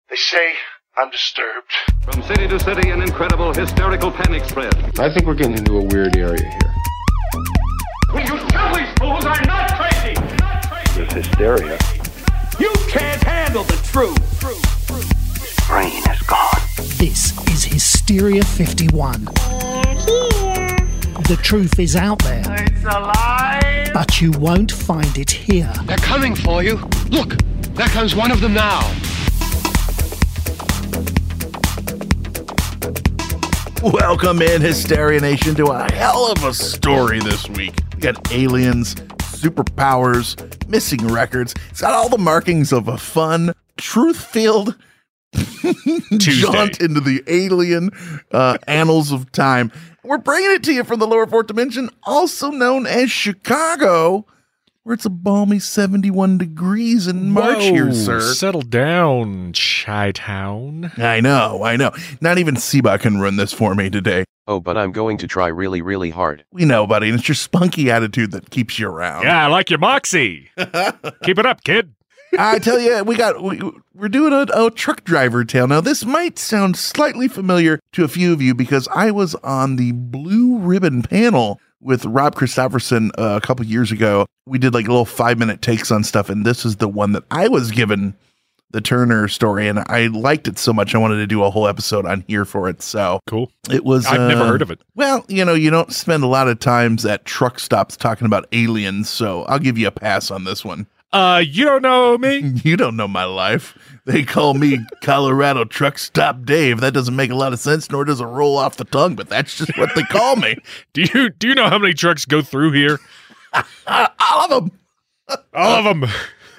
They say I'm disturbed. From city to city, an incredible hysterical panic spread. I think we're getting into a weird area here. Will you tell these fools I'm not crazy? Not crazy. There's hysteria. You can't handle the truth. Brain is gone. This is Hysteria 51. They're here. The truth is out there. It's alive. But you won't find it here. They're coming for you. Look, there comes one of them now. Welcome in, Hysteria Nation, to a hell of a story this week. We got aliens, superpowers, missing records. It's got all the markings of a fun, truth-filled jaunt into the alien annals of time. We're bringing it to you from the lower fourth dimension, also known as Chicago, where it's a balmy 71 degrees in March here, sir. Settle down, Chi-Town. I know. Not even Seba can run this for me today. Oh, but I'm going to try really, really hard. We know, buddy, and it's your spunky attitude that keeps you around. Yeah, I like your moxie. Keep it up, kid. I tell you, we're doing a truck driver tale. Now, this might sound slightly familiar to a few of you because I was on the Blue Ribbon panel with Rob Christopherson a couple years ago. We did like little 5-minute takes on stuff, and this is the one that I was given the Turner story, and I liked it so much I wanted to do a whole episode on here for it. So cool. It was. I've never heard of it. Well, you don't spend a lot of times at truck stops talking about aliens, so I'll give you a pass on this one. You don't know me? You don't know my life. They call me Colorado Truck Stop Dave. That doesn't make a lot of sense, nor does it roll off the tongue, but that's just what they call me. Do you know how many trucks go through here? All of them. All of them.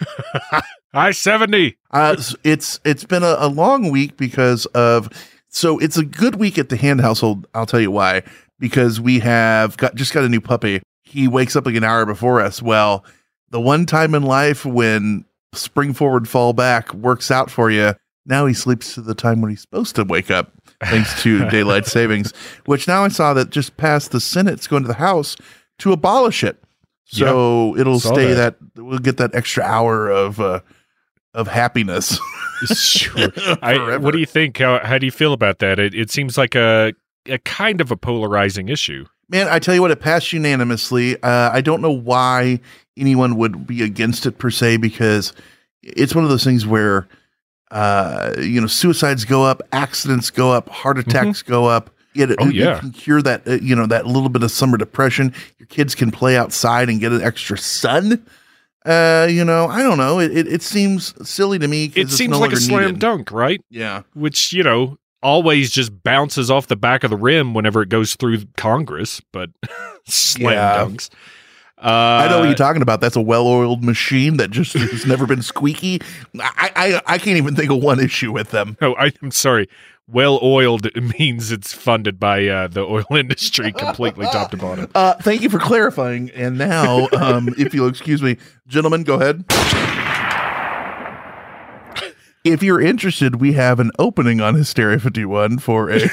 I-70. It's been a long week because of, so it's a good week at the Hand household. I'll tell you why, because we have just got a new puppy. He wakes up like an hour before us. Well, the one time in life when spring forward, fall back works out for you, now he sleeps to the time when he's supposed to wake up, thanks to daylight savings, which now I saw that just passed the Senate. It's going to the House to abolish it. So it'll stay that we'll get that extra hour of happiness. Sure. What do you think? How do you feel about that? It seems like a kind of a polarizing issue. Man, I tell you what, it passed unanimously. I don't know why anyone would be against it per se, because it's one of those things where, suicides go up, accidents go up, heart attacks go up. It can cure that, that little bit of summer depression. Your kids can play outside and get an extra sun. I don't know. It seems silly to me. It seems like a slam dunk, right? Yeah. Which, always just bounces off the back of the rim whenever it goes through Congress, but slam dunks. I know what you're talking about. That's a well-oiled machine that just has never been squeaky. I can't even think of one issue with them. Oh, I'm sorry. Well-oiled means it's funded by the oil industry completely top to bottom. Thank you for clarifying. And now, if you'll excuse me, gentlemen, go ahead. If you're interested, we have an opening on Hysteria 51 for a...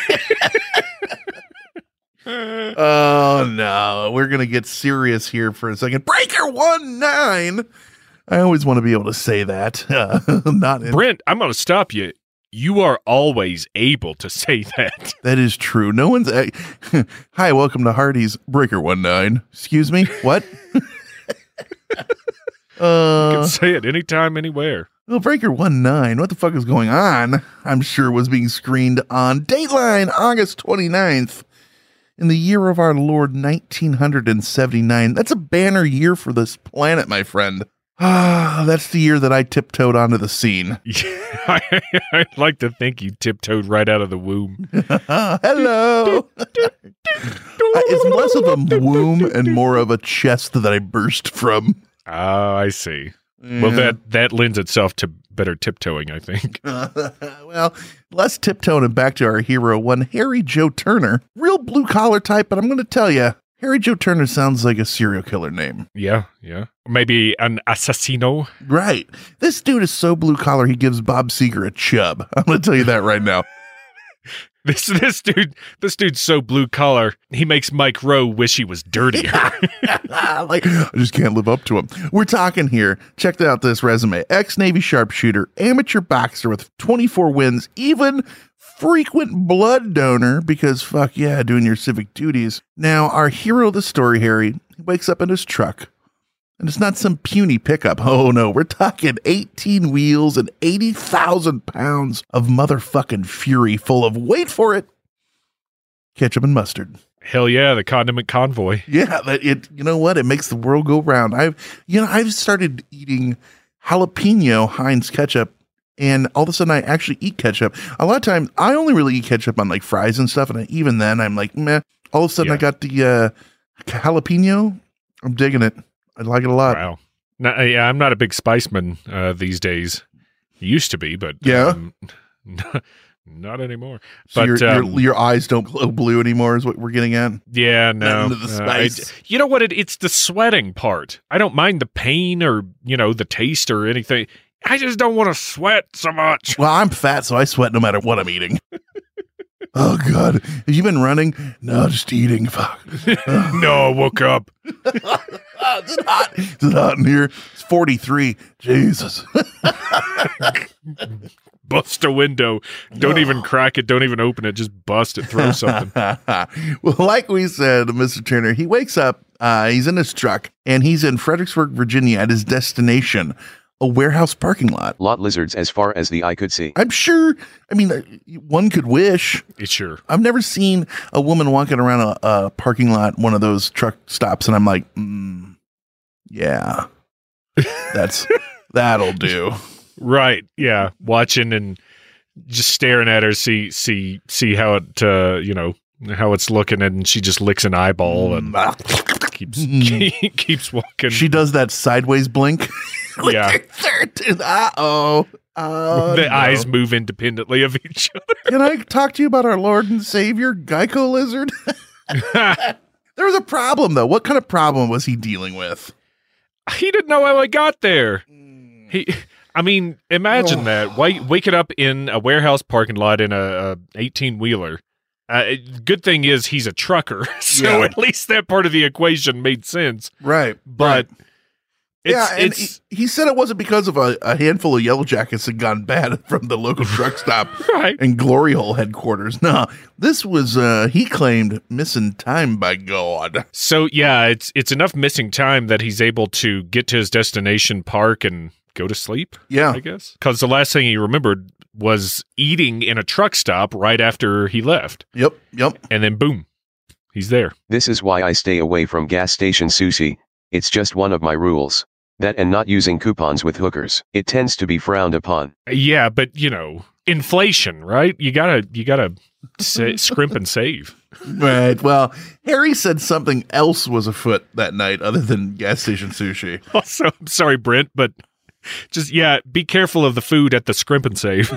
Oh, no. We're going to get serious here for a second. Breaker 19! I always want to be able to say that. Brent, I'm going to stop you. You are always able to say that. That is true. No one's... Hi, welcome to Hardy's Breaker 19. Excuse me? What? You can say it anytime, anywhere. Well, Breaker 19, what the fuck is going on? I'm sure was being screened on Dateline August 29th in the year of our Lord 1979. That's a banner year for this planet, my friend. That's the year that I tiptoed onto the scene. Yeah, I'd like to think you tiptoed right out of the womb. Hello. It's less of a womb and more of a chest that I burst from. Oh, I see. Yeah. Well, that lends itself to better tiptoeing, I think. Well, less tiptoeing and back to our hero, one Harry Joe Turner. Real blue-collar type, but I'm going to tell you, Harry Joe Turner sounds like a serial killer name. Yeah. Maybe an assassino. Right. This dude is so blue-collar, he gives Bob Seger a chub. I'm going to tell you that right now. This dude's so blue collar. He makes Mike Rowe wish he was dirtier. Like, I just can't live up to him. We're talking here. Check out this resume. Ex-Navy sharpshooter, amateur boxer with 24 wins, even frequent blood donor, because fuck yeah, doing your civic duties. Now, our hero of the story, Harry, he wakes up in his truck. And it's not some puny pickup. Oh no, we're talking 18 wheels and 80,000 pounds of motherfucking fury full of, wait for it, ketchup and mustard. Hell yeah, the condiment convoy. Yeah, you know what? It makes the world go round. I've started eating jalapeno Heinz ketchup, and all of a sudden I actually eat ketchup. A lot of times I only really eat ketchup on like fries and stuff, and even then I'm like, meh. All of a sudden I got the jalapeno. I'm digging it. I like it a lot. Wow. No, yeah, I'm not a big spiceman these days. Used to be, but yeah, not anymore. So but your eyes don't glow blue anymore, is what we're getting at. Yeah, no. The spice. You know what? It's the sweating part. I don't mind the pain or the taste or anything. I just don't want to sweat so much. Well, I'm fat, so I sweat no matter what I'm eating. Oh God, have you been running? No, just eating. Fuck. No, I woke up. Is it hot? Is it hot in here? It's 43. Jesus. Bust a window. Don't even crack it. Don't even open it. Just bust it. Throw something. Well, like we said, Mr. Turner, he wakes up. He's in his truck, and he's in Fredericksburg, Virginia, at his destination, a warehouse parking lot. Lot lizards as far as the eye could see. I'm sure. I mean, one could wish. Sure. I've never seen a woman walking around a parking lot, one of those truck stops, and I'm like, yeah, that'll do. Right. Yeah. Watching and just staring at her, see how it, how it's looking, and she just licks an eyeball and keeps walking. She does that sideways blink. Yeah. Uh-oh. The eyes move independently of each other. Can I talk to you about our Lord and Savior, Geico Lizard? There was a problem, though. What kind of problem was he dealing with? He didn't know how I got there. Imagine that. Waking up in a warehouse parking lot in a 18-wheeler. Good thing is he's a trucker, so at least that part of the equation made sense. Right. But he said it wasn't because of a handful of Yellow Jackets had gone bad from the local truck stop right. and Glory Hole headquarters. No, this was, he claimed, missing time by God. So, yeah, it's enough missing time that he's able to get to his destination, park, and go to sleep, I guess. Because the last thing he remembered was eating in a truck stop right after he left. Yep. And then, boom, he's there. This is why I stay away from gas station sushi. It's just one of my rules. That and not using coupons with hookers. It tends to be frowned upon. Yeah, but, inflation, right? You gotta scrimp and save. Right. Well, Harry said something else was afoot that night other than gas station sushi. Also, I'm sorry, Brent, but just, be careful of the food at the scrimp and save.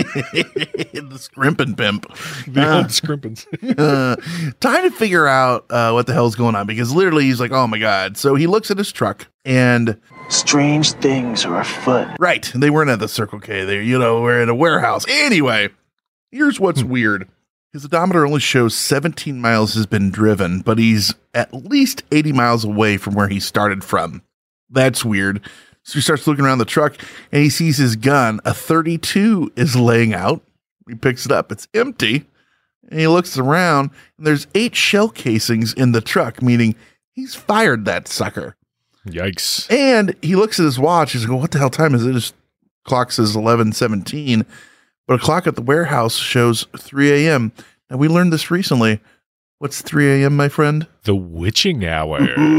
The scrimp and pimp. The old scrimp and save. Time to figure out what the hell's going on, because literally he's like, oh my God. So he looks at his truck and... Strange things are afoot. Right. They weren't at the Circle K. We're in a warehouse. Anyway, here's what's weird. His odometer only shows 17 miles has been driven, but he's at least 80 miles away from where he started from. That's weird. So he starts looking around the truck and he sees his gun. A .32 is laying out. He picks it up. It's empty. And he looks around and there's 8 shell casings in the truck, meaning he's fired that sucker. Yikes. And he looks at his watch. He's like, what the hell time is it? His clock says 11:17, but a clock at the warehouse shows 3 a.m. And we learned this recently. What's 3 a.m., my friend? The witching hour.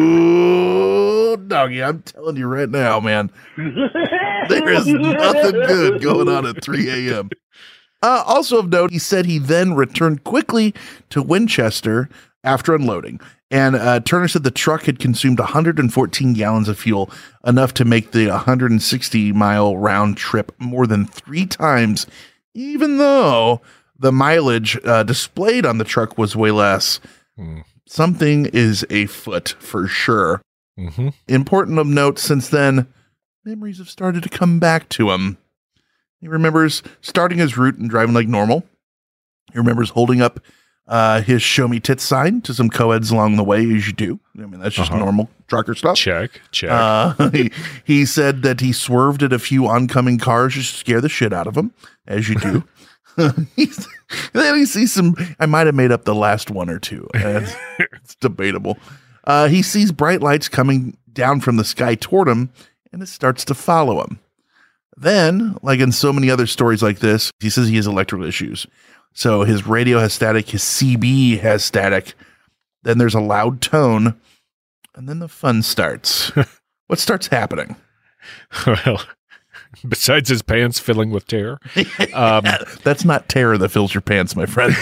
Ooh, doggy, I'm telling you right now, man. There is nothing good going on at 3 a.m. Also of note, he said he then returned quickly to Winchester after unloading. And Turner said the truck had consumed 114 gallons of fuel, enough to make the 160-mile round trip more than 3 times, even though the mileage displayed on the truck was way less. Something is afoot for sure. Mm-hmm. Important of note, since then, memories have started to come back to him. He remembers starting his route and driving like normal. He remembers holding up his show me tits sign to some co-eds along the way, as you do. I mean, that's just normal trucker stuff. Check. He said that he swerved at a few oncoming cars just to scare the shit out of him, as you do. Then he sees some, I might have made up the last one or two. It's debatable. He sees bright lights coming down from the sky toward him, and it starts to follow him. Then, like in so many other stories like this, he says he has electrical issues. So his radio has static, his CB has static. Then there's a loud tone, and then the fun starts. What starts happening? Well, besides his pants filling with terror. That's not terror that fills your pants, my friend.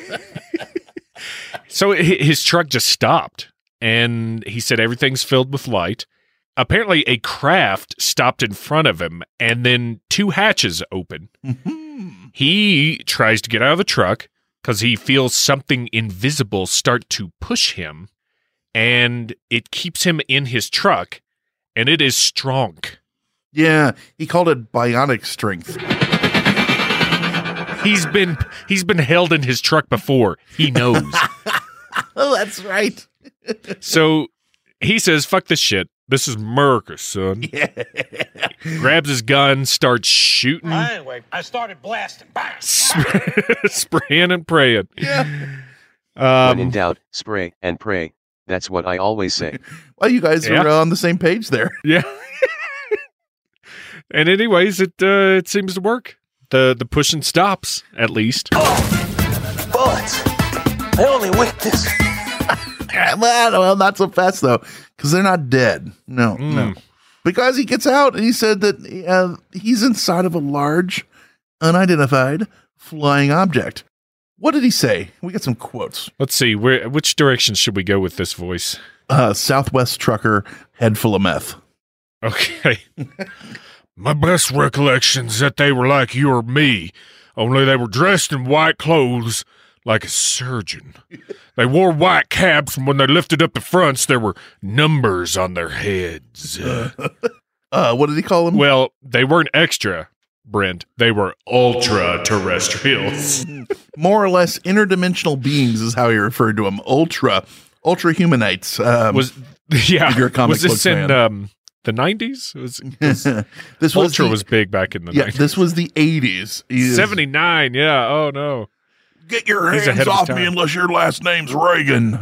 So his truck just stopped, and he said everything's filled with light. Apparently, a craft stopped in front of him, and then two hatches open. Mm-hmm. He tries to get out of the truck because he feels something invisible start to push him, and it keeps him in his truck, and it is strong. Yeah, he called it bionic strength. He's been held in his truck before. He knows. Oh, that's right. So he says, "Fuck this shit. This is America, son." Yeah. Grabs his gun, starts shooting. Anyway, I started blasting. Bang! Spraying and praying. Yeah. When in doubt, spray and pray. That's what I always say. Well, you guys are on the same page there. Yeah. And anyways, it seems to work. The pushing stops, at least. Oh, bullets. I only whipped this. Well, not so fast, though, because they're not dead. No. Because he gets out, and he said that he's inside of a large, unidentified flying object. What did he say? We got some quotes. Let's see. Which direction should we go with this voice? Southwest trucker, head full of meth. Okay. My best recollection's that they were like you or me, only they were dressed in white clothes like a surgeon. They wore white caps, and when they lifted up the fronts, there were numbers on their heads. What did he call them? Well, they weren't extra, Brent. They were ultra-terrestrials. More or less interdimensional beings is how he referred to them. Ultra-humanites. Was this in the 90s? This Ultra was big back in the 90s. This was the 80s. 79, yeah. Oh, no. Get your hands off me unless your last name's Reagan,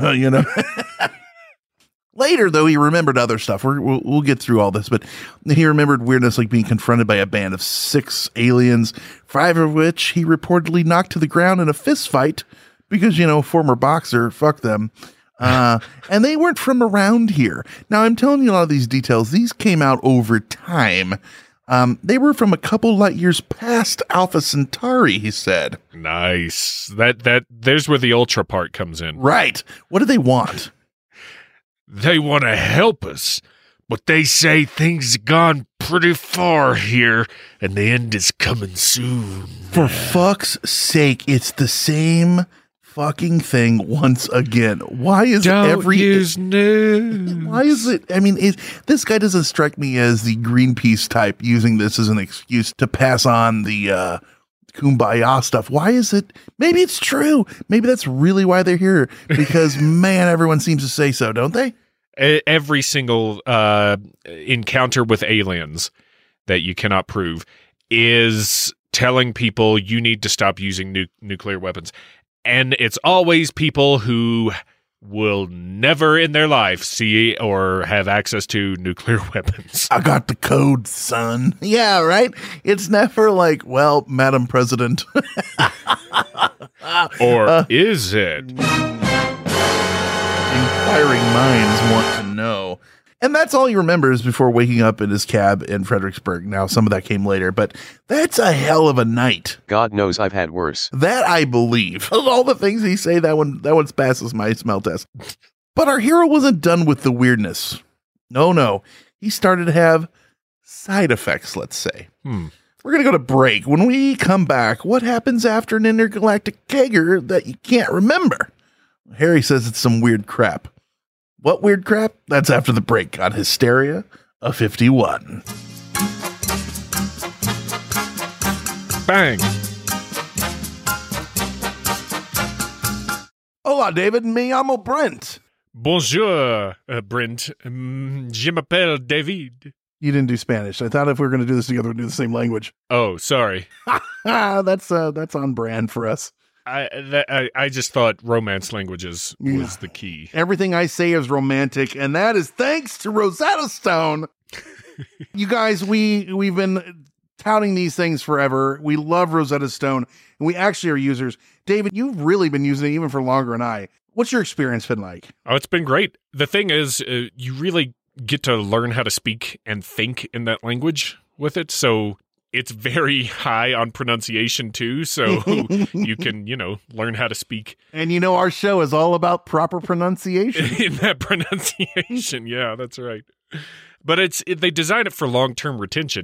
Later, though, he remembered other stuff. We'll get through all this, but he remembered weirdness like being confronted by a band of 6 aliens, 5 of which he reportedly knocked to the ground in a fist fight because, former boxer, fuck them. And they weren't from around here. Now, I'm telling you a lot of these details. These came out over time. They were from a couple light years past Alpha Centauri, he said. Nice. There's where the Ultra part comes in. Right. What do they want? They want to help us, but they say things have gone pretty far here, and the end is coming soon. For fuck's sake, it's the same fucking thing once again. Why is use news? Why is it? I mean, this guy doesn't strike me as the Greenpeace type using this as an excuse to pass on the kumbaya stuff. Why is it? Maybe it's true. Maybe that's really why they're here. Because man, everyone seems to say so, don't they? Every single encounter with aliens that you cannot prove is telling people you need to stop using nuclear weapons. And it's always people who will never in their life see or have access to nuclear weapons. I got the code, son. Yeah, right? It's never like, well, Madam President. Or is it? Inquiring minds want to know. And that's all he remembers before waking up in his cab in Fredericksburg. Now, some of that came later, but that's a hell of a night. God knows I've had worse. That I believe. Of all the things he say, that one passes my smell test. But our hero wasn't done with the weirdness. No. He started to have side effects, let's say. We're going to go to break. When we come back, what happens after an intergalactic kegger that you can't remember? Harry says it's some weird crap. What weird crap? That's after the break on Hysteria of 51. Bang. Hola, David. Me llamo Brent. Bonjour, Brent. Je m'appelle David. You didn't do Spanish. I thought if we were going to do this together, we'd do the same language. Oh, sorry. That's on brand for us. I just thought romance languages was the key. Everything I say is romantic, and that is thanks to Rosetta Stone. You guys, we've been touting these things forever. We love Rosetta Stone, and we actually are users. David, you've really been using it even for longer than I. What's your experience been like? Oh, it's been great. The thing is, you really get to learn how to speak and think in that language with it. So it's very high on pronunciation too. So you can, learn how to speak. And our show is all about proper pronunciation. In that pronunciation. Yeah, that's right. But they design it for long-term retention,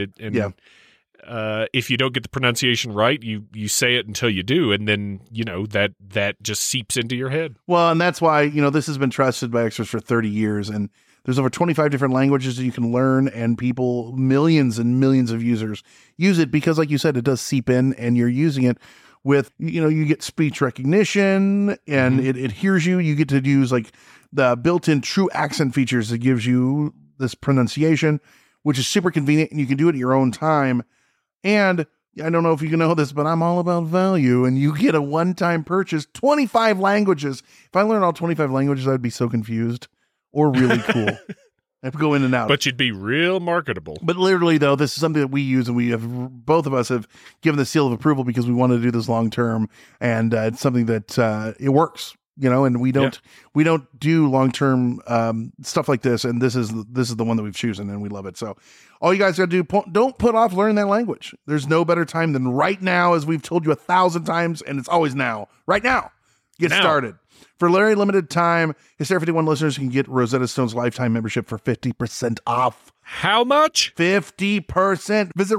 if you don't get the pronunciation right, you say it until you do, and then that just seeps into your head. Well, and that's why this has been trusted by experts for 30 years, and there's over 25 different languages that you can learn, and millions and millions of users use it because, like you said, it does seep in, and you're using it with you get speech recognition, and it hears you. You get to use like the built-in true accent features that gives you this pronunciation, which is super convenient, and you can do it at your own time. And I don't know if you know this, but I'm all about value, and you get a one-time purchase, 25 languages. If I learned all 25 languages, I'd be so confused or really cool. I have to go in and out. But you'd be real marketable. But literally, though, this is something that we use, and both of us have given the seal of approval because we want to do this long-term, and it's something that it works. And we don't do long-term stuff like this. And this is the one that we've chosen, and we love it. So all you guys got to do, don't put off learning that language. There's no better time than right now, as we've told you 1,000 times, and it's always now. Right now. Get started. For a very limited time, Hysteria 51 listeners can get Rosetta Stone's lifetime membership for 50% off. How much? 50%. Visit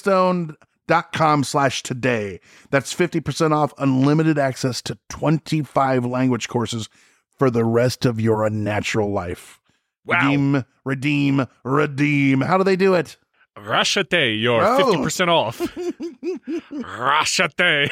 rosettastone.com/today. That's 50% off unlimited access to 25 language courses for the rest of your unnatural life. Wow. Redeem. How do they do it? Rashate, you're 50% off. Rashate.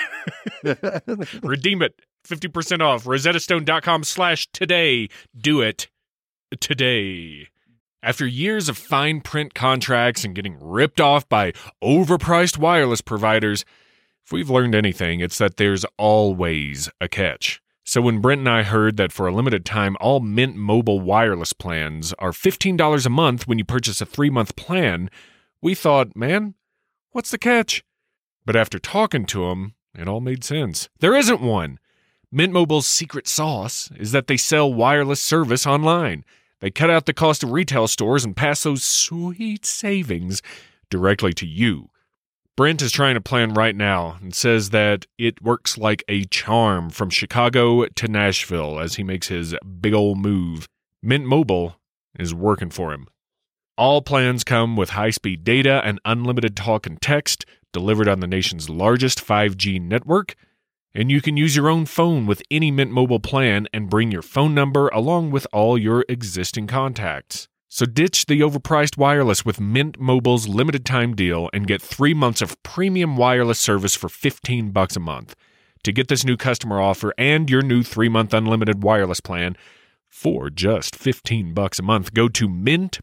Redeem it. 50% off. rosettastone.com/today. Do it today. After years of fine print contracts and getting ripped off by overpriced wireless providers, if we've learned anything, it's that there's always a catch. So when Brent and I heard that for a limited time, all Mint Mobile wireless plans are $15 a month when you purchase a 3-month plan, we thought, man, what's the catch? But after talking to him, it all made sense. There isn't one. Mint Mobile's secret sauce is that they sell wireless service online. They cut out the cost of retail stores and pass those sweet savings directly to you. Brent is trying a plan right now and says that it works like a charm from Chicago to Nashville as he makes his big ol' move. Mint Mobile is working for him. All plans come with high-speed data and unlimited talk and text delivered on the nation's largest 5G network. And you can use your own phone with any Mint Mobile plan and bring your phone number along with all your existing contacts. So ditch the overpriced wireless with Mint Mobile's limited time deal and get 3 months of premium wireless service for $15 a month. To get this new customer offer and your new 3-month unlimited wireless plan for just $15 a month, go to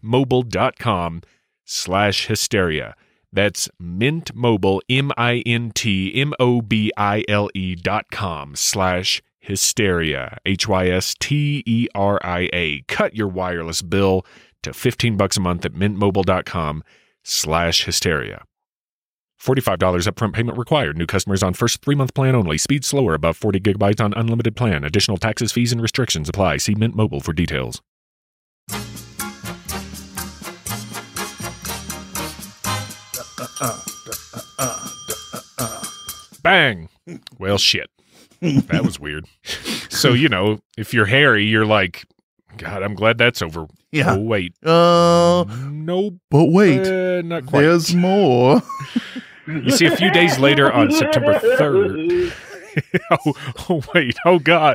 mintmobile.com/hysteria. That's Mint Mobile, mintmobile.com/hysteria, HYSTERIA. Cut your wireless bill to $15 a month at mintmobile.com/hysteria. $45 upfront payment required. New customers on first 3-month plan only. Speed slower above 40 gigabytes on unlimited plan. Additional taxes, fees, and restrictions apply. See Mint Mobile for details. Bang! Well, shit. That was weird. So, if you're hairy, you're like, God, I'm glad that's over. Yeah. Oh, wait. No. But wait. Not quite. There's more. You see, a few days later on September 3rd. oh, wait. Oh, God.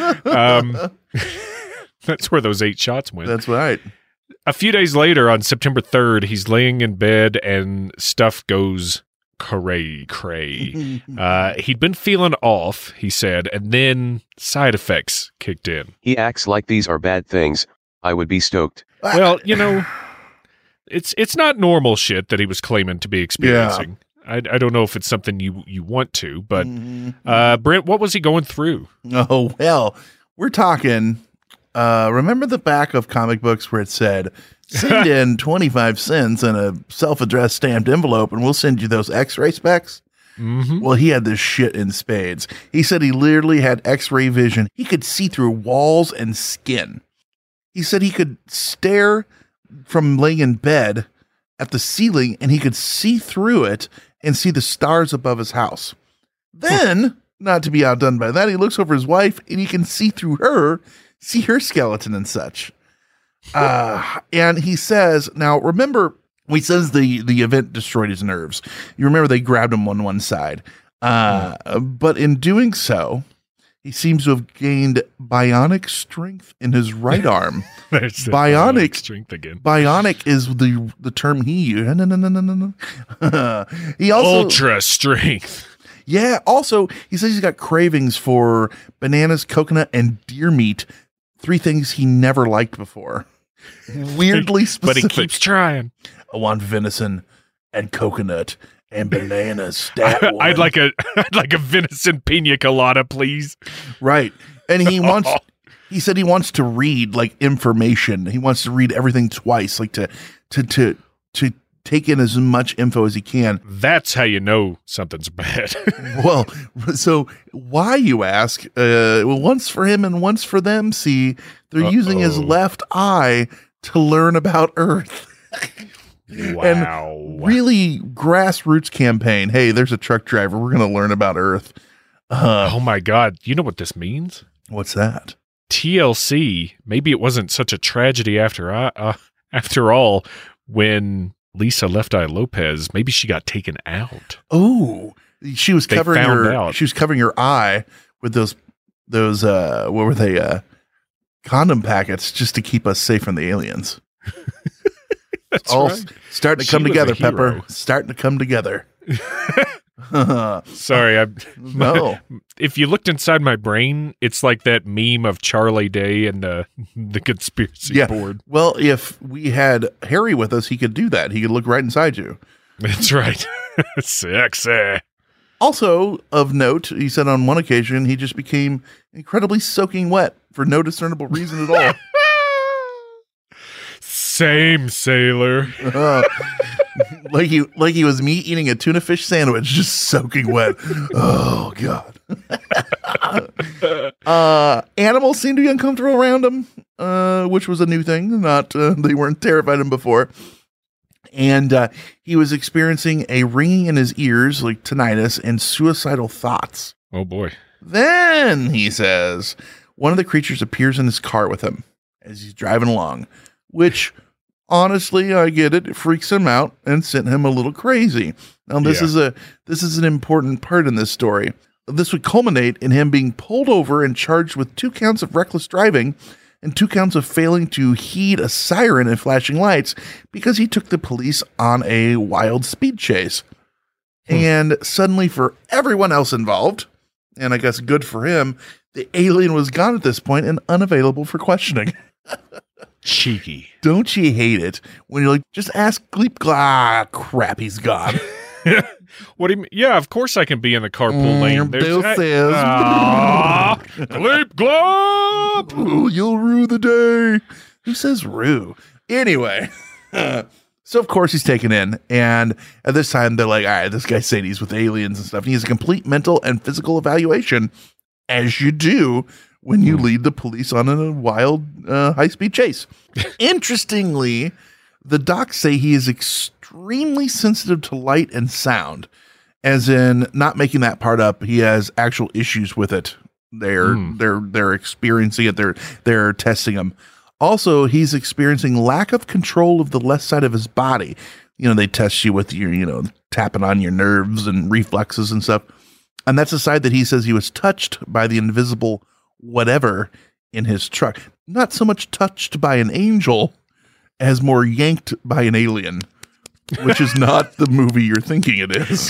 That's where those 8 shots went. That's right. A few days later on September 3rd, he's laying in bed and stuff goes cray. He'd been feeling off, he said, and then side effects kicked in. He acts like these are bad things. I would be stoked. Well, it's not normal shit that he was claiming to be experiencing. Yeah. I don't know if it's something you want to, but Brent, what was he going through? Oh, well, we're talking, remember the back of comic books where it said, send in 25 cents in a self-addressed stamped envelope and we'll send you those x-ray specs? Mm-hmm. Well, he had this shit in spades. He said he literally had x-ray vision. He could see through walls and skin. He said he could stare from laying in bed at the ceiling and he could see through it and see the stars above his house. Then, not to be outdone by that, he looks over his wife and he can see through her, see her skeleton and such. And he says, now remember, he says the event destroyed his nerves. You remember they grabbed him on one side. But in doing so, he seems to have gained bionic strength in his right arm. Bionic strength again. Bionic is the term he used. He also ultra strength. Yeah. Also, he says he's got cravings for bananas, coconut, and deer meat. 3 things he never liked before. Weirdly specific. But he keeps trying. I want venison and coconut and bananas. I'd like a venison pina colada, please. Right. And he wants he said he wants to read like information. He wants to read everything twice, like to take in as much info as he can. That's how you know something's bad. Well, so why, you ask? Well, once for him and once for them. See, they're using his left eye to learn about Earth. Wow. And really grassroots campaign. Hey, there's a truck driver. We're going to learn about Earth. Oh my God. You know what this means? What's that? TLC. Maybe it wasn't such a tragedy after all when Lisa Left Eye Lopez, maybe she got taken out. Oh, she was covering her eye with those what were they? Condom packets just to keep us safe from the aliens. That's all right. Starting to come together, Pepper. Starting to come together. Sorry, no. If you looked inside my brain, it's like that meme of Charlie Day and the conspiracy board. Well, if we had Harry with us, he could do that. He could look right inside you. That's right. Sexy. Also, of note, he said on one occasion he just became incredibly soaking wet for no discernible reason at all. Same, sailor. Like he was me eating a tuna fish sandwich, just soaking wet. Oh God. Animals seemed to be uncomfortable around him, which was a new thing. They weren't terrified of him before. And he was experiencing a ringing in his ears, like tinnitus, and suicidal thoughts. Oh boy. Then he says one of the creatures appears in his car with him as he's driving along, which honestly, I get it. It freaks him out and sent him a little crazy. Now, this is an important part in this story. This would culminate in him being pulled over and charged with 2 counts of reckless driving and 2 counts of failing to heed a siren and flashing lights because he took the police on a wild speed chase. And suddenly, for everyone else involved, and I guess good for him, the alien was gone at this point and unavailable for questioning. Cheeky. Don't you hate it when you're like, just ask Gleep crap, he's gone. What do you mean? Yeah, of course I can be in the carpool lane. Bill says, Gleep glop. Ooh, you'll rue the day. Who says rue? Anyway, so of course he's taken in, and at this time they're like, all right, this guy's saying he's with aliens and stuff. And he has a complete mental and physical evaluation, as you do when you lead the police on a wild high-speed chase. Interestingly, the docs say he is extremely sensitive to light and sound, as in, not making that part up, he has actual issues with it. They're experiencing it. They're testing him. Also, he's experiencing lack of control of the left side of his body. You know, they test you with your, tapping on your nerves and reflexes and stuff. And that's the side that he says he was touched by the invisible whatever in his truck. Not so much touched by an angel as more yanked by an alien. which is not the movie you're thinking it is.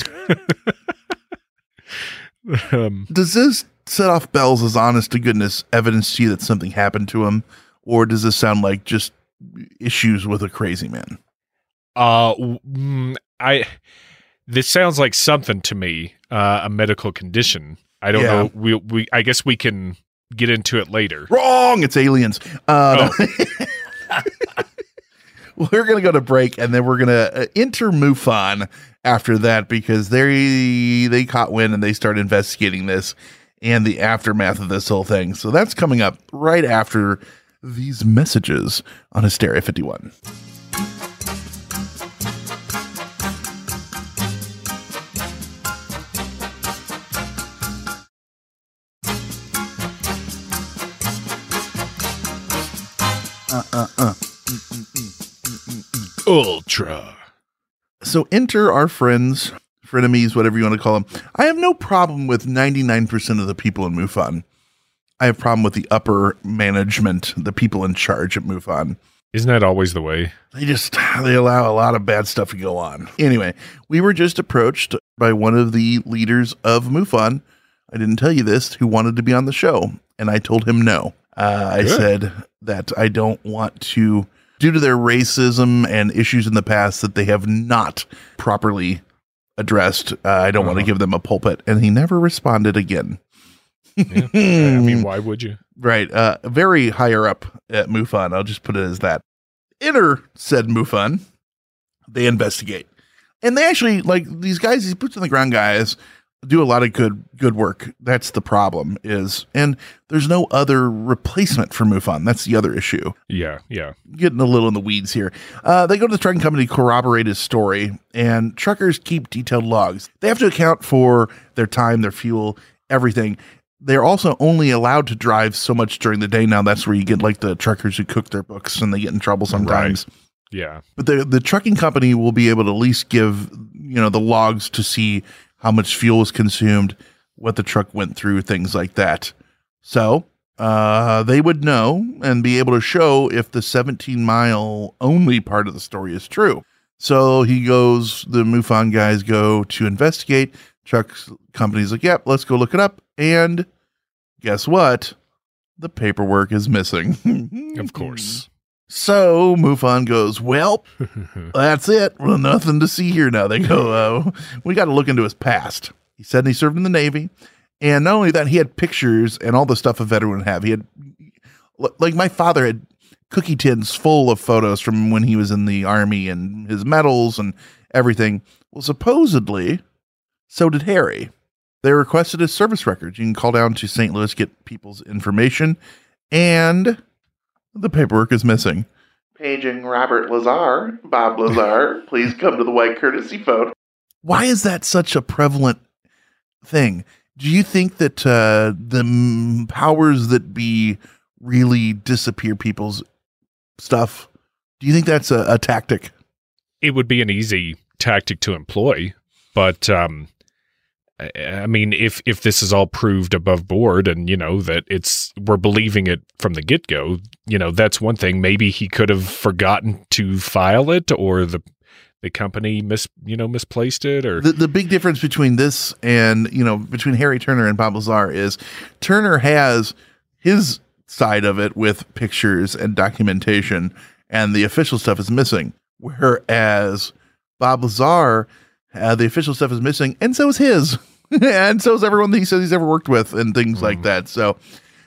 Does this set off bells as honest to goodness evidence to you that something happened to him? Or does this sound like just issues with a crazy man? This sounds like something to me, a medical condition. I don't know. I guess we can get into it later. Wrong! It's aliens. We're going to go to break, and then we're going to enter MUFON after that, because they caught wind and they started investigating this and the aftermath of this whole thing. So that's coming up right after these messages on Hysteria 51. Ultra. So enter our friends, frenemies, whatever you want to call them. I have no problem with 99% of the people in MUFON. I have a problem with the upper management, the people in charge at MUFON. Isn't that always the way? They allow a lot of bad stuff to go on. Anyway, we were just approached by one of the leaders of MUFON. I didn't tell you this, who wanted to be on the show. And I told him no. I said that I don't want to, due to their racism and issues in the past that they have not properly addressed, I don't want to give them a pulpit. And he never responded again. Yeah. I mean, why would you? Right. Very higher up at MUFON. I'll just put it as that. Enter said MUFON. They investigate. And they actually, like, these guys, these boots on the ground guys, do a lot of good work. That's the problem and there's no other replacement for MUFON. That's the other issue. Yeah. Getting a little in the weeds here. They go to the trucking company to corroborate his story, and truckers keep detailed logs. They have to account for their time, their fuel, everything. They're also only allowed to drive so much during the day now. That's where you get like the truckers who cook their books and they get in trouble sometimes. Right. Yeah. But the trucking company will be able to at least give, the logs to see how much fuel was consumed, what the truck went through, things like that. So they would know and be able to show if the 17-mile only part of the story is true. So the MUFON guys go to investigate. Truck company's like, yep, let's go look it up. And guess what? The paperwork is missing. Of course. So MUFON goes, well, that's it. Well, nothing to see here now. They go, we got to look into his past. He said he served in the Navy. And not only that, he had pictures and all the stuff a veteran would have. He had, like my father had cookie tins full of photos from when he was in the Army and his medals and everything. Well, supposedly, so did Harry. They requested his service records. You can call down to St. Louis, get people's information, and the paperwork is missing. Paging Robert Lazar, Bob Lazar, please come to the white courtesy phone. Why is that such a prevalent thing? Do you think that the powers that be really disappear people's stuff? Do you think that's a tactic? It would be an easy tactic to employ, but I mean, if this is all proved above board and, that we're believing it from the get-go, that's one thing. Maybe he could have forgotten to file it, or the company misplaced it, or the big difference between this and, between Harry Turner and Bob Lazar is Turner has his side of it with pictures and documentation, and the official stuff is missing. Whereas Bob Lazar, the official stuff is missing, and so is his, and so is everyone that he says he's ever worked with, and things like that. So,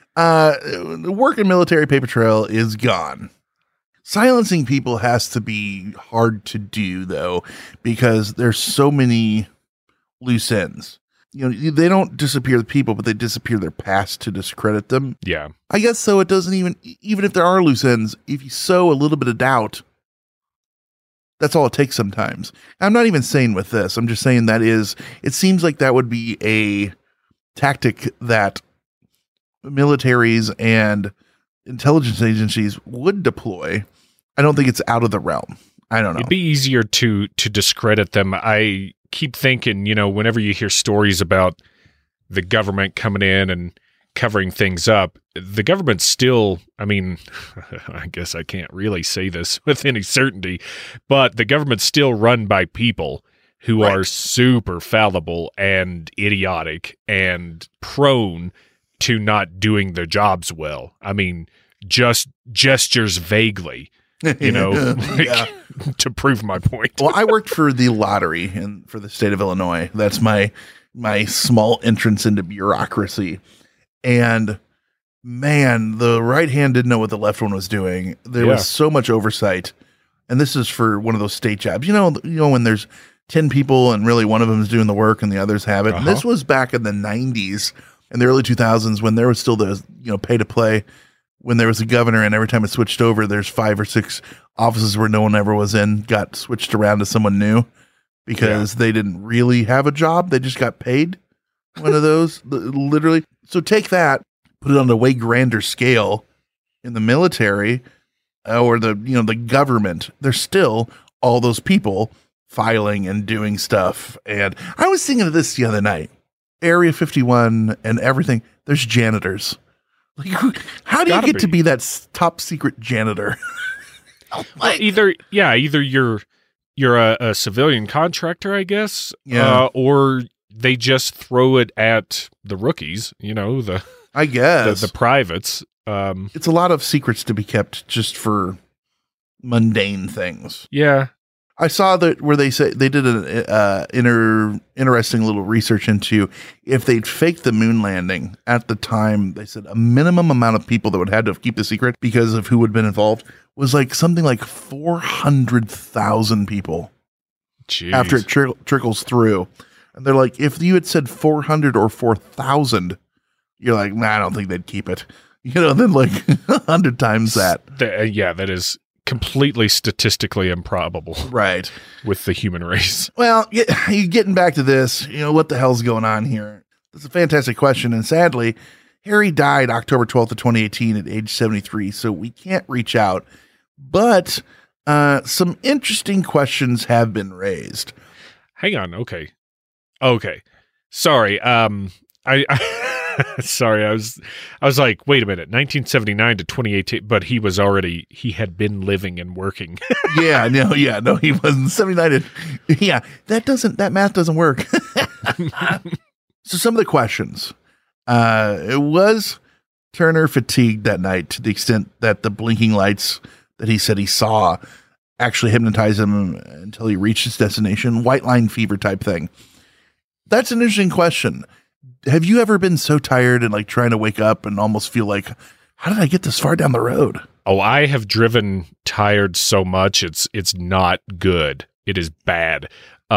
the work in military paper trail is gone. Silencing people has to be hard to do, though, because there's so many loose ends. They don't disappear the people, but they disappear their past to discredit them. Yeah, I guess so. It doesn't even if there are loose ends, if you sow a little bit of doubt, that's all it takes sometimes. I'm not even saying with this. I'm just saying it seems like that would be a tactic that militaries and intelligence agencies would deploy. I don't think it's out of the realm. I don't know. It'd be easier to discredit them. I keep thinking, whenever you hear stories about the government coming in and covering things up, the government still, I mean, I guess I can't really say this with any certainty, but the government's still run by people who are super fallible and idiotic and prone to not doing their jobs well. I mean, just gestures vaguely, to prove my point. Well, I worked for the lottery for the state of Illinois. That's my small entrance into bureaucracy. And man, the right hand didn't know what the left one was doing. There was so much oversight. And this is for one of those state jobs. You know, when there's 10 people and really one of them is doing the work and the others have it. And this was back in the 90s and the early 2000s when there was still the, pay to play, when there was a governor, and every time it switched over, there's 5 or 6 offices where no one ever was in, got switched around to someone new because they didn't really have a job. They just got paid. One of those, literally. So take that, put it on a way grander scale in the military or the government. There's still all those people filing and doing stuff. And I was thinking of this the other night. Area 51 and everything. There's janitors. Like, how do you get to be that top secret janitor? Well, either you're a civilian contractor, I guess, or they just throw it at the rookies. I guess the privates. It's a lot of secrets to be kept just for mundane things. Yeah. I saw that where they say they did an interesting little research into if they'd faked the moon landing at the time. They said a minimum amount of people that would have to keep the secret because of who would have been involved was something like 400,000 people. Jeez. After it trickles through. And they're like, if you had said 400 or 4,000, you're like, nah, I don't think they'd keep it. Then 100 times that. That is completely statistically improbable, right, with the human race. Well, you're getting back to this. What the hell's going on here? That's a fantastic question, and sadly, Harry died October 12th of 2018 at age 73, so we can't reach out. But some interesting questions have been raised. Hang on, okay. Sorry, Sorry, I was like, wait a minute, 1979 to 2018, but he had been living and working. No, he wasn't 79. That math doesn't work. So some of the questions, was Turner fatigued that night to the extent that the blinking lights that he said he saw actually hypnotized him until he reached his destination? White line fever type thing. That's an interesting question. Have you ever been so tired and trying to wake up and almost feel like, how did I get this far down the road? Oh, I have driven tired so much. It's not good. It is bad.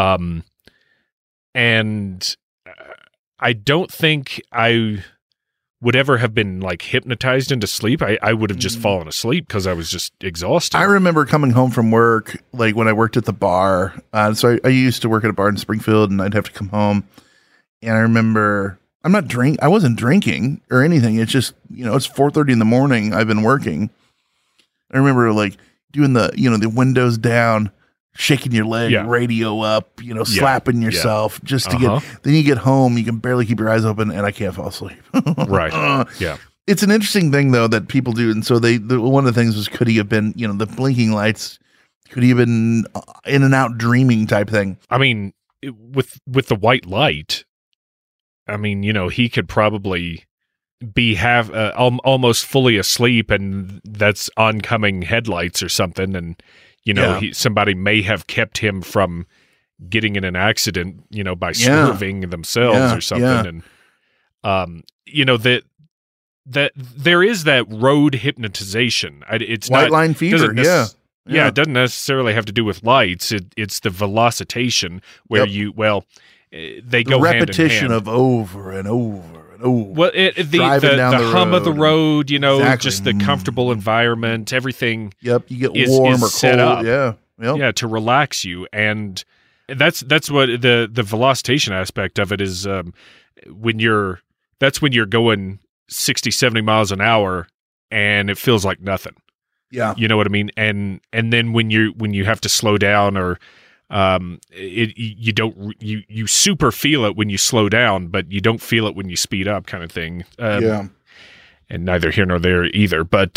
And I don't think I would ever have been hypnotized into sleep. I would have just fallen asleep because I was just exhausted. I remember coming home from work, when I worked at the bar. So I used to work at a bar in Springfield, and I'd have to come home. And I remember I wasn't drinking or anything. It's just, it's 4:30 in the morning. I've been working. I remember doing the windows down, shaking your leg, radio up, slapping yourself just to get, then you get home, you can barely keep your eyes open and I can't fall asleep. Right. Yeah. It's an interesting thing though, that people do. And so one of the things was, could he have been, the blinking lights, could he have been in and out dreaming type thing? I mean, with the white light, he could probably be almost fully asleep, and that's oncoming headlights or something, and somebody may have kept him from getting in an accident, by swerving themselves or something, and that there is that road hypnotization. It's white line fever, it doesn't necessarily have to do with lights. It's the velocitation where they go repetition hand in hand. Of over and over and over. Well, the hum of the road, just the comfortable environment, everything. Yep, you get warm or set cold. Up, to relax you, and that's what the velocitation aspect of it is. When you're going 60, 70 miles an hour, and it feels like nothing. Yeah, you know what I mean. And then when you have to slow down or You super feel it when you slow down, but you don't feel it when you speed up, kind of thing. Yeah. And neither here nor there either. But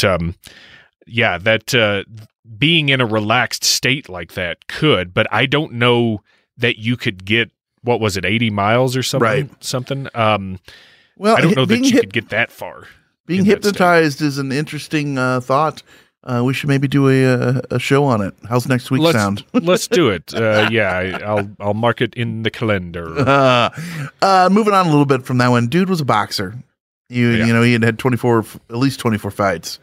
being in a relaxed state like that could, but I don't know that you could get, what was it, 80 miles or something? Right. Something. Well, I don't know that you could get that far. Being hypnotized is an interesting thought. We should maybe do a show on it. How's next week sound? Let's do it. I'll mark it in the calendar. Moving on a little bit from that one. Dude was a boxer. You know, he had at least 24 fights.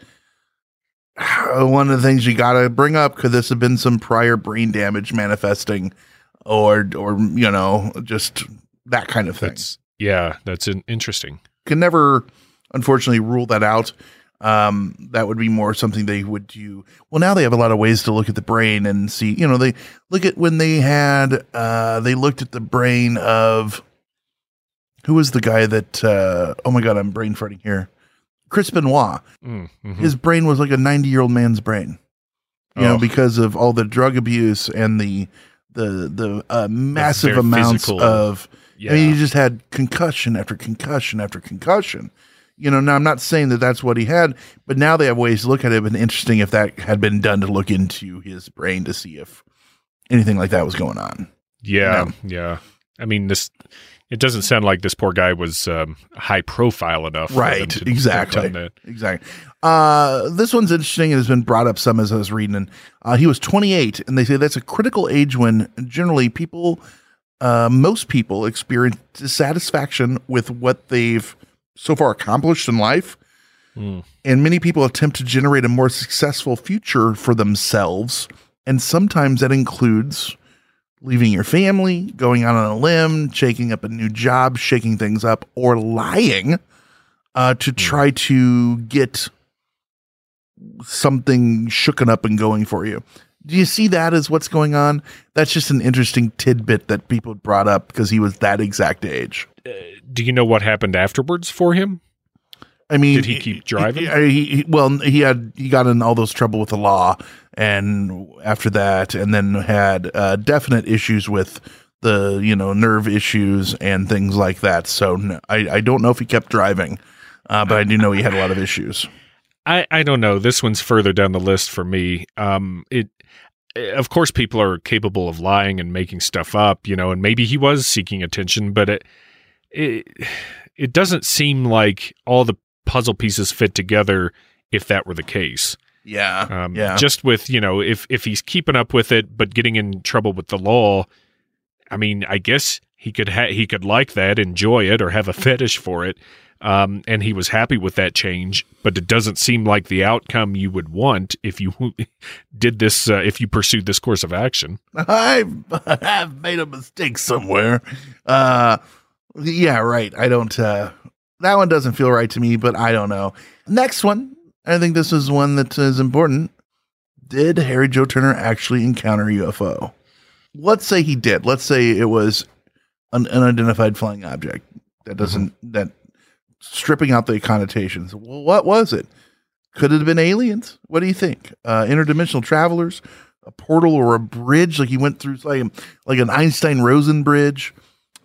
One of the things you got to bring up, could this have been some prior brain damage manifesting, or you know, just that kind of thing? That's interesting. Can never, unfortunately, rule that out. That would be more something they would do. Well, now they have a lot of ways to look at the brain and see, you know, they look at when they had, they looked at the brain of, who was the guy that, oh my God, I'm brain farting here. Chris Benoit. Mm-hmm. His brain was like a 90-year-old man's brain, you know, because of all the drug abuse and the massive amounts of, I mean, he just had concussion after concussion after concussion. You know, now I'm not saying that that's what he had, but now they have ways to look at it. It'd been interesting if that had been done to look into his brain to see if anything like that was going on. Yeah. I mean, it doesn't sound like this poor guy was high profile enough. Right. Exactly. This one's interesting and has been brought up some as I was reading. And he was 28, and they say that's a critical age when generally most people experience dissatisfaction with what they've so far accomplished in life. And many people attempt to generate a more successful future for themselves. And sometimes that includes leaving your family, going out on a limb, taking up a new job, shaking things up, or lying to try to get something shooken up and going for you. Do you see that as what's going on? That's just an interesting tidbit that people brought up because he was that exact age. Do you know what happened afterwards for him? I mean, did he keep driving? He got in all those trouble with the law, and after that, and then had definite issues with the, you know, nerve issues and things like that. So no, I don't know if he kept driving, but I do know he had a lot of issues. I don't know. This one's further down the list for me. Of course, people are capable of lying and making stuff up, you know, and maybe he was seeking attention, but it doesn't seem like all the puzzle pieces fit together if that were the case. Yeah. Just with, you know, if he's keeping up with it but getting in trouble with the law, I mean, I guess he could like that, enjoy it, or have a fetish for it. And he was happy with that change, but it doesn't seem like the outcome you would want if you did this, if you pursued this course of action. I've made a mistake somewhere. Yeah, right. I don't, that one doesn't feel right to me, but I don't know. Next one. I think this is one that is important. Did Harry Joe Turner actually encounter a UFO? Let's say he did. Let's say it was an unidentified flying object. That doesn't, that stripping out the connotations. Well, what was it? Could it have been aliens? What do you think? Interdimensional travelers, a portal, or a bridge? Like he went through like an Einstein-Rosen bridge.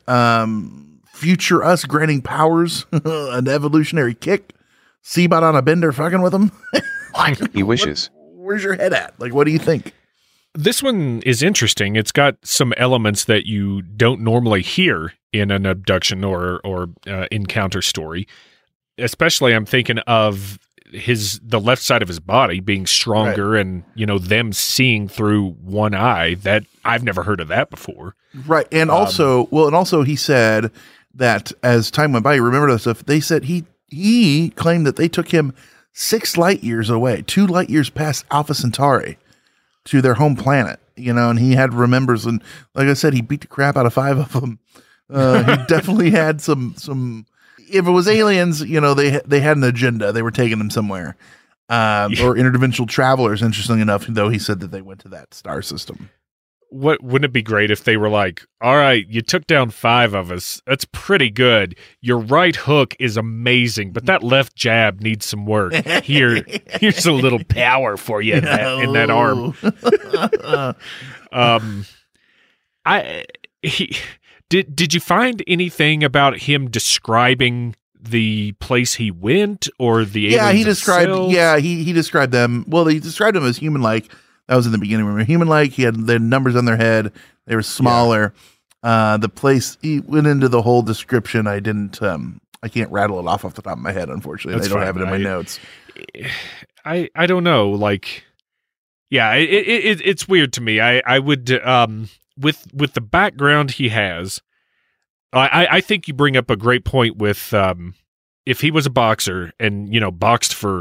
Future us granting powers, an evolutionary kick. Seabot on a bender fucking with him. He wishes. Where's your head at? Like, what do you think? This one is interesting. It's got some elements that you don't normally hear in an abduction or encounter story. Especially, I'm thinking of the left side of his body being stronger, right, and, you know, them seeing through one eye. That I've never heard of that before. Right, and also he said that as time went by, you remember that stuff. They said he claimed that they took him 6 light years away, 2 light years past Alpha Centauri, to their home planet, you know, and he remembers, and like I said, he beat the crap out of 5 of them. He definitely had some, if it was aliens, you know, they had an agenda. They were taking them somewhere, or interdimensional travelers. Interestingly enough, though, he said that they went to that star system. Wouldn't it be great if they were like, all right, you took down 5 of us. That's pretty good. Your right hook is amazing, but that left jab needs some work. Here's a little power for you in that arm. Did you find anything about him describing the place he went or the aliens he described themselves? he described them. Well, he described them as human-like. That was in the beginning. Remember, human-like. He had their numbers on their head. They were smaller. The place, he went into the whole description. I didn't. I can't rattle it off the top of my head. Unfortunately, I don't have it in my notes. I don't know. Like, yeah, it's weird to me. I would with the background he has. I think you bring up a great point with if he was a boxer and boxed for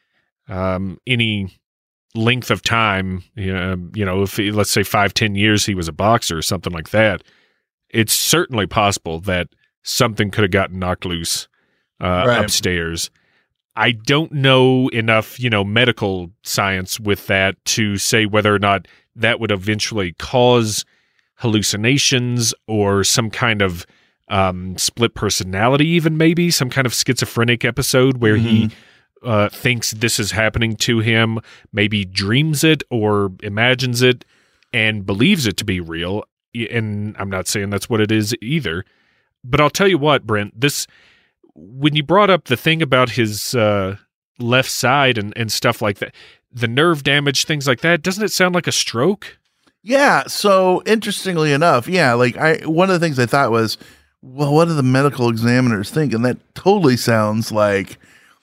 any length of time, if let's say 5-10 years he was a boxer or something like that, it's certainly possible that something could have gotten knocked loose upstairs. I don't know enough, medical science with that to say whether or not that would eventually cause hallucinations or some kind of split personality, even maybe some kind of schizophrenic episode where he thinks this is happening to him, maybe dreams it or imagines it and believes it to be real. And I'm not saying that's what it is either. But I'll tell you what, Brent, when you brought up the thing about his left side and stuff like that, the nerve damage, things like that, doesn't it sound like a stroke? Yeah. So interestingly enough, one of the things I thought was, well, what do the medical examiners think? And that totally sounds like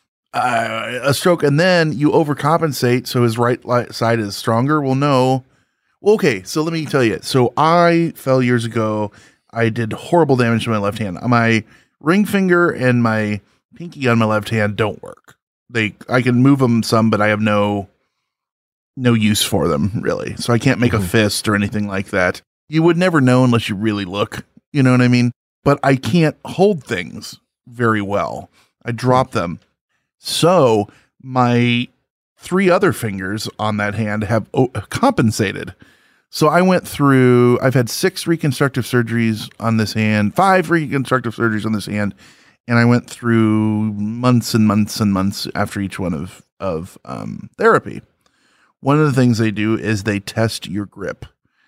a stroke. And then you overcompensate, so his right side is stronger. Well, no. Well, okay, so let me tell you. So I fell years ago. I did horrible damage to my left hand. My ring finger and my pinky on my left hand don't work. I can move them some, but I have no use for them, really. So I can't make a fist or anything like that. You would never know unless you really look. You know what I mean? But I can't hold things very well. I drop them. So my 3 other fingers on that hand have compensated. So I've had 6 reconstructive surgeries on this hand, 5 reconstructive surgeries on this hand, and I went through months and months and months after each one of therapy. One of the things they do is they test your grip.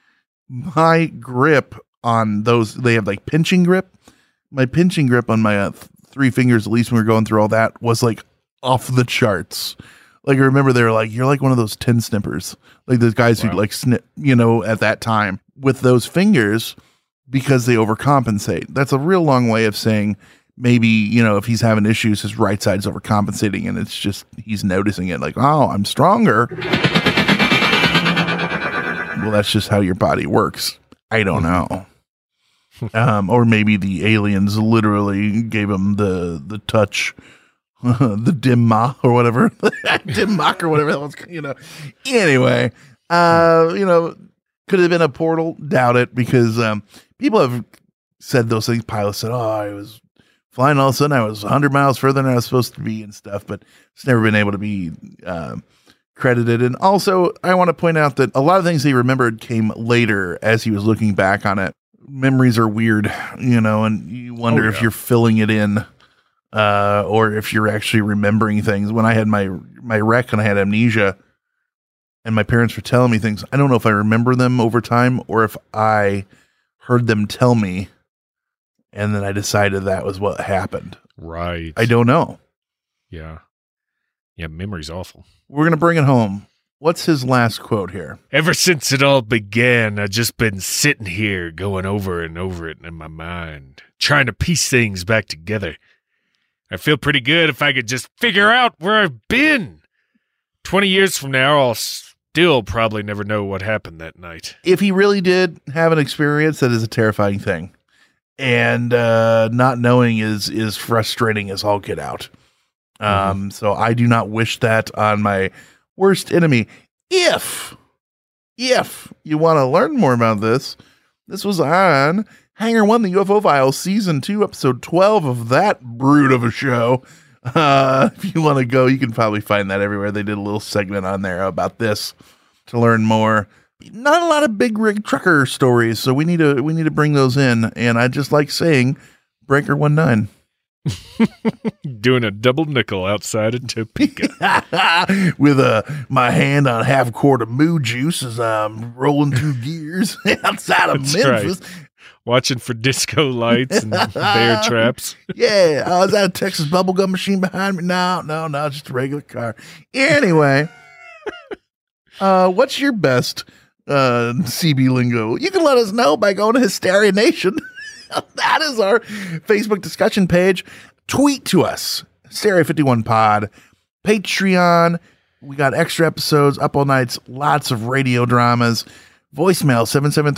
My grip on those, they have like pinching grip. My pinching grip on my 3 fingers, at least when we were going through all that, was like off the charts. Like, I remember they were like, you're like one of those 10 snippers, like those guys who like snip, at that time with those fingers because they overcompensate. That's a real long way of saying maybe, if he's having issues, his right side's overcompensating and it's just, he's noticing it like, oh, I'm stronger. Well, that's just how your body works. I don't know. Or maybe the aliens literally gave him the touch. The dim ma or whatever, dim mock or whatever that was, Anyway, could have been a portal. Doubt it, because people have said those things. Pilots said, "Oh, I was flying, all of a sudden I was 100 miles further than I was supposed to be," and stuff. But it's never been able to be credited. And also, I want to point out that a lot of things he remembered came later as he was looking back on it. Memories are weird, and you wonder if you're filling it in. Or if you're actually remembering things. When I had my wreck and I had amnesia and my parents were telling me things, I don't know if I remember them over time or if I heard them tell me and then I decided that was what happened. Right. I don't know. Yeah. Yeah, memory's awful. We're going to bring it home. What's his last quote here? Ever since it all began, I've just been sitting here going over and over it in my mind, trying to piece things back together. I feel pretty good if I could just figure out where I've been. 20 years from now, I'll still probably never know what happened that night. If he really did have an experience, that is a terrifying thing. And not knowing is frustrating as all get out. So I do not wish that on my worst enemy. If you want to learn more about this was on Hangar 1, the UFO Files, Season 2, Episode 12 of that brood of a show. If you want to go, you can probably find that everywhere. They did a little segment on there about this to learn more. Not a lot of big rig trucker stories, so we need to bring those in. And I just like saying Breaker 19. Doing a double nickel outside of Topeka. With my hand on half a quart of moo juice as I'm rolling through gears outside of Memphis. Right. Watching for disco lights and bear traps. Yeah. Is that a Texas bubblegum machine behind me? No, just a regular car. Anyway, what's your best CB lingo? You can let us know by going to Hysteria Nation. That is our Facebook discussion page. Tweet to us, Hysteria51Pod, Patreon. We got extra episodes, up all nights, lots of radio dramas. Voicemail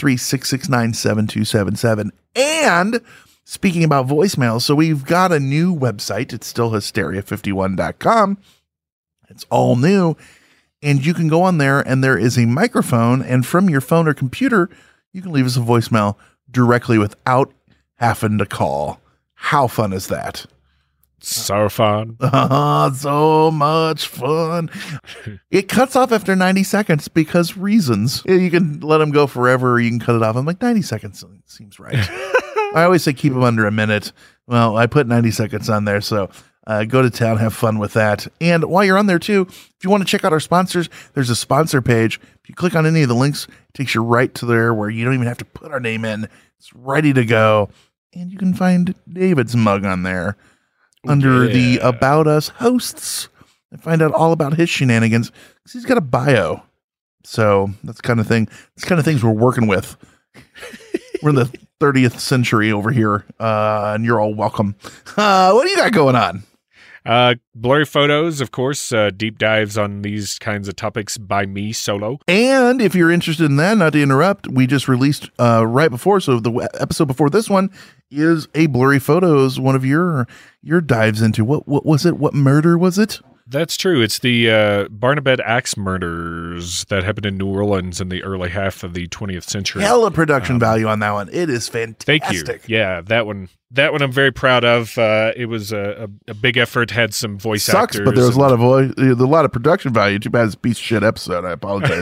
773-669-7277. And speaking about voicemail, so we've got a new website. It's still hysteria51.com. It's all new. And you can go on there and there is a microphone, and from your phone or computer, you can leave us a voicemail directly without having to call. How fun is that? So fun. So much fun. It cuts off after 90 seconds because reasons. You can let them go forever or you can cut it off. I'm like, 90 seconds seems right. I always say keep them under a minute. Well, I put 90 seconds on there, so go to town, have fun with that. And while you're on there too, if you want to check out our sponsors, there's a sponsor page. If you click on any of the links, it takes you right to there where you don't even have to put our name in. It's ready to go. And you can find David's mug on there under the About Us hosts and find out all about his shenanigans because he's got a bio. So that's the kind of thing. It's kind of things we're working with. We're in the 30th century over here, and you're all welcome. What do you got going on? Blurry photos, of course, deep dives on these kinds of topics by me solo. And if you're interested in that, not to interrupt, we just released right before, so the episode before this one is a Blurry Photos, one of your dives into. What was it? What murder was it? That's true. It's the Barnabas Axe murders that happened in New Orleans in the early half of the 20th century. Hella production value on that one. It is fantastic. Thank you. Yeah, that one I'm very proud of. It was a big effort. Had some voice actors. But there was a lot of production value. Too bad it's a piece of shit episode. I apologize.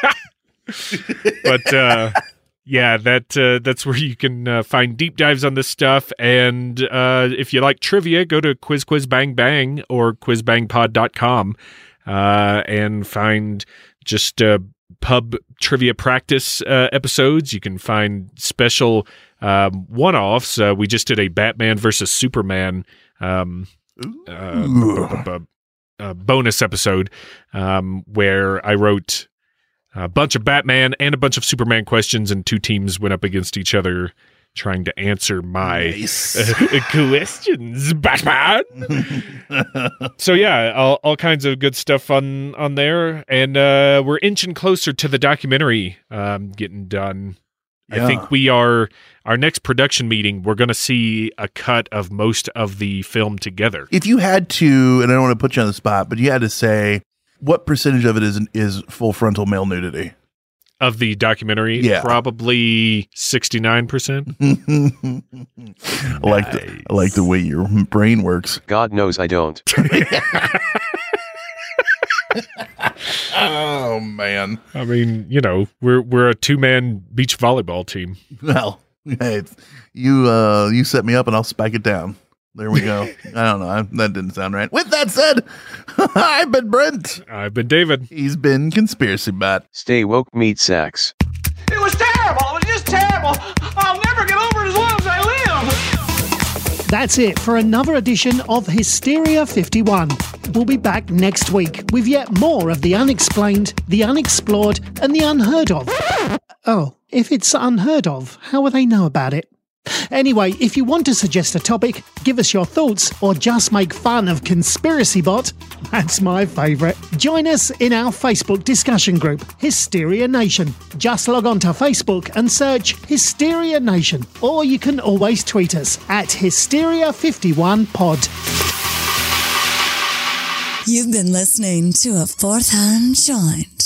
But yeah, that's where you can find deep dives on this stuff. And if you like trivia, go to Quiz Quiz Bang Bang or quizbangpod.com and find just pub trivia practice episodes. You can find special one-offs. We just did a Batman versus Superman bonus episode where I wrote a bunch of Batman and a bunch of Superman questions, and two teams went up against each other trying to answer my questions, Batman. So yeah, all kinds of good stuff on there, and we're inching closer to the documentary getting done. Yeah. I think our next production meeting, we're going to see a cut of most of the film together. If you had to, and I don't want to put you on the spot, but you had to say, what percentage of it is full frontal male nudity? Of the documentary? Yeah. Probably 69%. I like the way your brain works. God knows I don't. Oh, man. I mean, we're a two-man beach volleyball team. Well, hey, you set me up and I'll spike it down. There we go. I don't know. That didn't sound right. With that said, I've been Brent. I've been David. He's been Conspiracy Bot. Stay woke, meat sacks. It was terrible. It was just terrible. I'll never get over it as long as I live. That's it for another edition of Hysteria 51. We'll be back next week with yet more of the unexplained, the unexplored, and the unheard of. Oh, if it's unheard of, how will they know about it? Anyway, if you want to suggest a topic, give us your thoughts, or just make fun of Conspiracy Bot, that's my favourite. Join us in our Facebook discussion group, Hysteria Nation. Just log on to Facebook and search Hysteria Nation, or you can always tweet us at Hysteria51Pod. You've been listening to a Fourth Hand Joint.